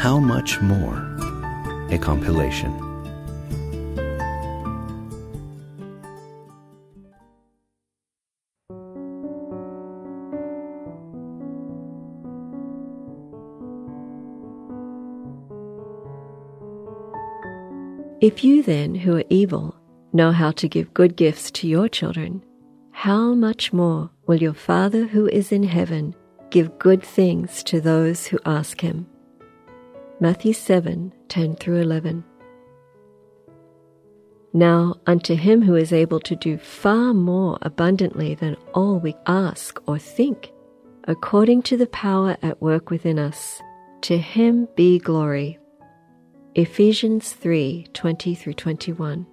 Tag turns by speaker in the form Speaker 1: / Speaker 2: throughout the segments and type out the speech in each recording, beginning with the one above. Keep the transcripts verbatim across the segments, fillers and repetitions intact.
Speaker 1: How Much More? A compilation.
Speaker 2: If you then, who are evil, know how to give good gifts to your children, how much more will your Father who is in heaven give good things to those who ask him? Matthew seven, ten through eleven. Now unto him who is able to do far more abundantly than all we ask or think, according to the power at work within us, to him be glory. Ephesians three, twenty through twenty-one.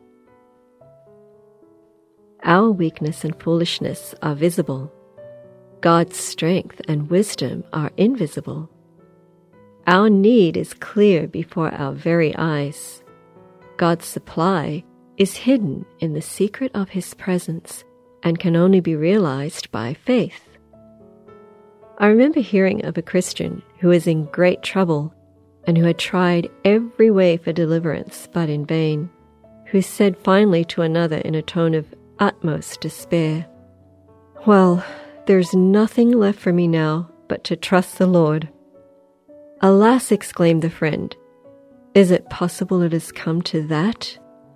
Speaker 2: Our weakness and foolishness are visible. God's strength and wisdom are invisible. Our need is clear before our very eyes. God's supply is hidden in the secret of his presence and can only be realized by faith. I remember hearing of a Christian who was in great trouble and who had tried every way for deliverance, but in vain, who said finally to another in a tone of utmost despair, "Well, there's nothing left for me now but to trust the Lord." "Alas," exclaimed the friend, "is it possible it has come to that?"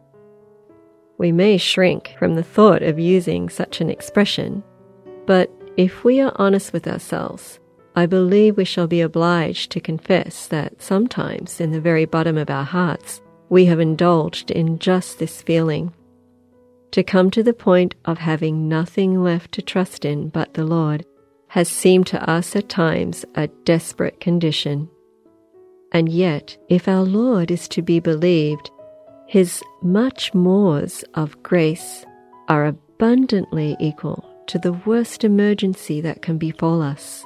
Speaker 2: We may shrink from the thought of using such an expression, but if we are honest with ourselves, I believe we shall be obliged to confess that sometimes in the very bottom of our hearts we have indulged in just this feeling. To come to the point of having nothing left to trust in but the Lord has seemed to us at times a desperate condition. And yet, if our Lord is to be believed, his much mores of grace are abundantly equal to the worst emergency that can befall us.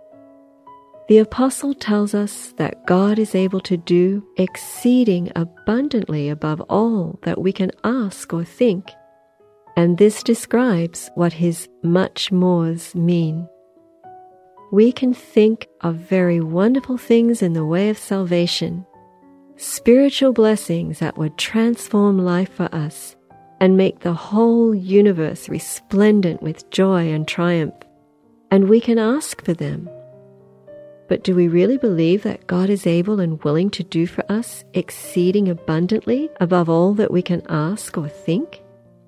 Speaker 2: The apostle tells us that God is able to do exceeding abundantly above all that we can ask or think, and this describes what his much mores mean. We can think of very wonderful things in the way of salvation, spiritual blessings that would transform life for us and make the whole universe resplendent with joy and triumph, and we can ask for them. But do we really believe that God is able and willing to do for us exceeding abundantly above all that we can ask or think?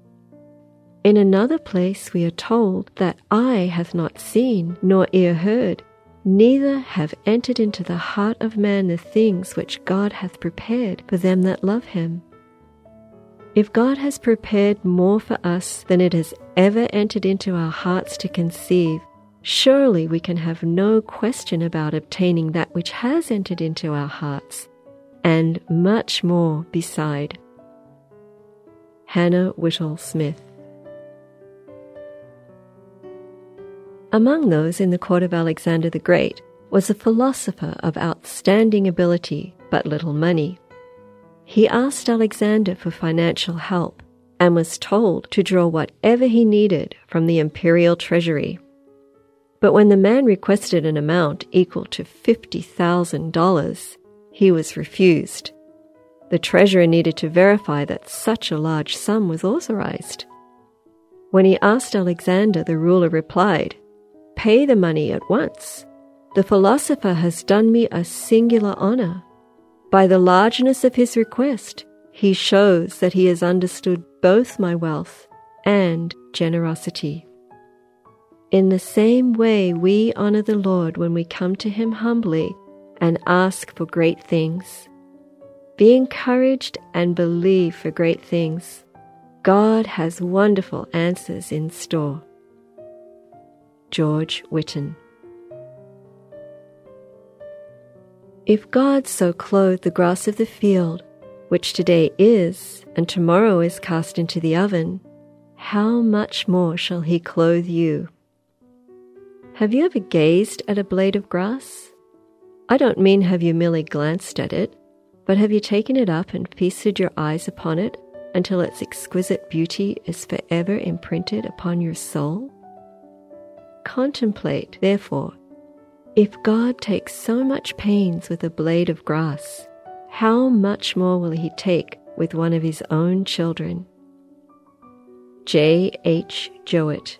Speaker 2: In another place we are told that eye hath not seen, nor ear heard, neither have entered into the heart of man the things which God hath prepared for them that love him. If God has prepared more for us than it has ever entered into our hearts to conceive, surely we can have no question about obtaining that which has entered into our hearts, and much more beside. Hannah Whittle Smith. Among those in the court of Alexander the Great was a philosopher of outstanding ability but little money. He asked Alexander for financial help and was told to draw whatever he needed from the imperial treasury. But when the man requested an amount equal to fifty thousand dollars, he was refused. The treasurer needed to verify that such a large sum was authorized. When he asked Alexander, the ruler replied, "Pay the money at once. The philosopher has done me a singular honor. By the largeness of his request, he shows that he has understood both my wealth and generosity." In the same way, we honor the Lord when we come to him humbly and ask for great things. Be encouraged and believe for great things. God has wonderful answers in store. George Whitten. If God so clothe the grass of the field, which today is and tomorrow is cast into the oven, how much more shall he clothe you? Have you ever gazed at a blade of grass? I don't mean have you merely glanced at it, but have you taken it up and feasted your eyes upon it until its exquisite beauty is forever imprinted upon your soul? Contemplate, therefore, If God takes so much pains with a blade of grass, how much more will he take with one of his own children? J H Jowett.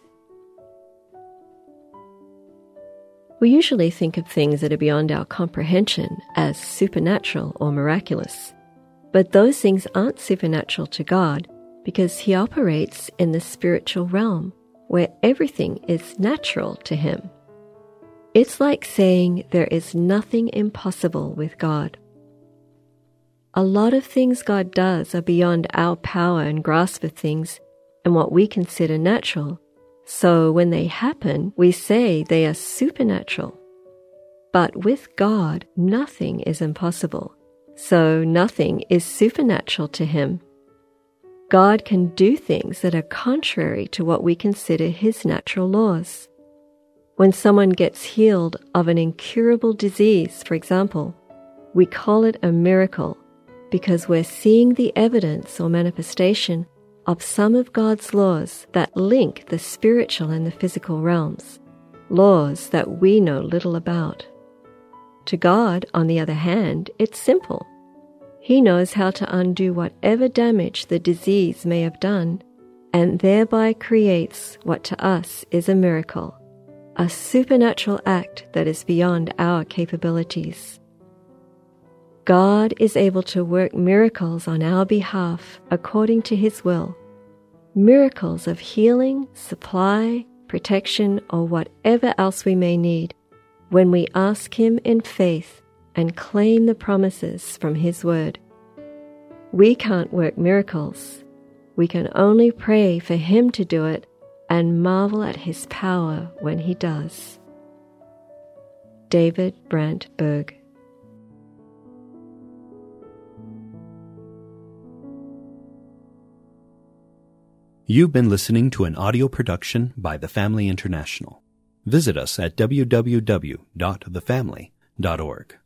Speaker 2: We usually think of things that are beyond our comprehension as supernatural or miraculous. But those things aren't supernatural to God because he operates in the spiritual realm where everything is natural to him. It's like saying there is nothing impossible with God. A lot of things God does are beyond our power and grasp of things and what we consider natural. So when they happen, we say they are supernatural. But with God, nothing is impossible. So nothing is supernatural to him. God can do things that are contrary to what we consider his natural laws. When someone gets healed of an incurable disease, for example, we call it a miracle because we're seeing the evidence or manifestation of some of God's laws that link the spiritual and the physical realms, laws that we know little about. To God, on the other hand, it's simple. He knows how to undo whatever damage the disease may have done, and thereby creates what to us is a miracle, a supernatural act that is beyond our capabilities. God is able to work miracles on our behalf according to his will, miracles of healing, supply, protection, or whatever else we may need when we ask him in faith and claim the promises from his word. We can't work miracles. We can only pray for him to do it and marvel at his power when he does. David Brant Berg.
Speaker 1: You've been listening to an audio production by The Family International. Visit us at w w w dot the family dot org.